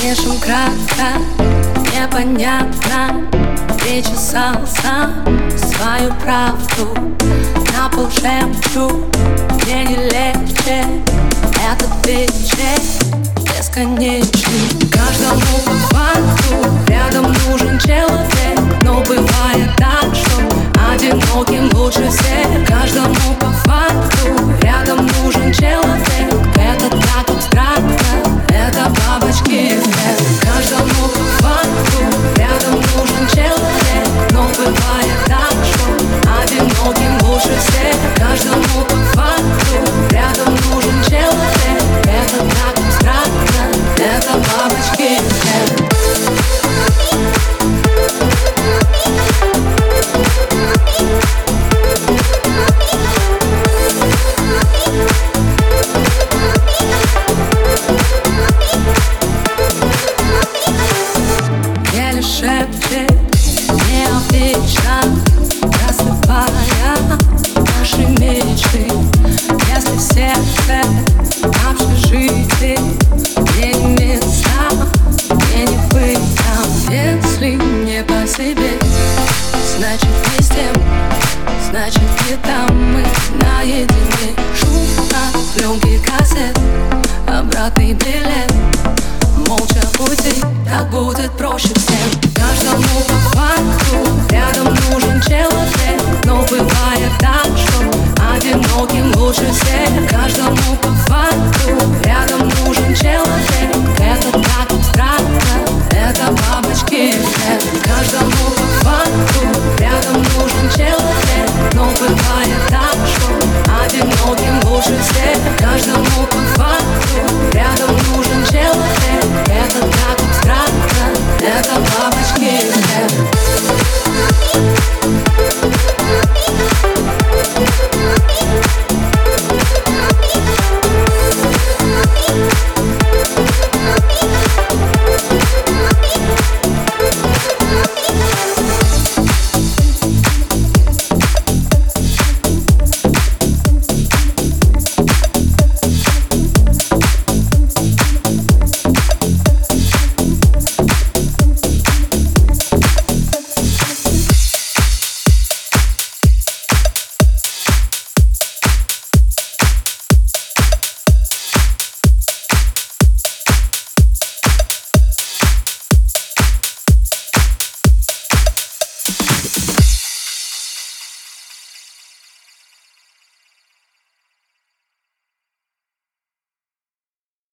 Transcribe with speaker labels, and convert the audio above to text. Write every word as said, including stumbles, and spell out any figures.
Speaker 1: слишком кратко, непонятно. Причесал сам свою правду, на пол шепчу, мне не легче. Этот вечер бесконечный. Каждому по факту рядом нужен человек, но бывает так, что одиноким лучше всех. Каждому по факту рядом нужен человек. Это так абстрактно, это бабочки эффект. Каждому по факту рядом нужен человек, но бывает так, что одиноким лучше всех. Каждому по факту рядом нужен человек. Это так абстрактно, это бабочки эффект. Шепчет необычно, рассыпая наши мечты. Если в сердце общежитие, где не места, где не быть там. Если не по себе, значит не с тем, значит не там. Мы наедине, шум от пленки кассет, обратный билет. Молча уйти, так будет проще всем. Каждому по факту рядом нужен человек, но бывает так, что одиноким лучше всех. Каждому по факту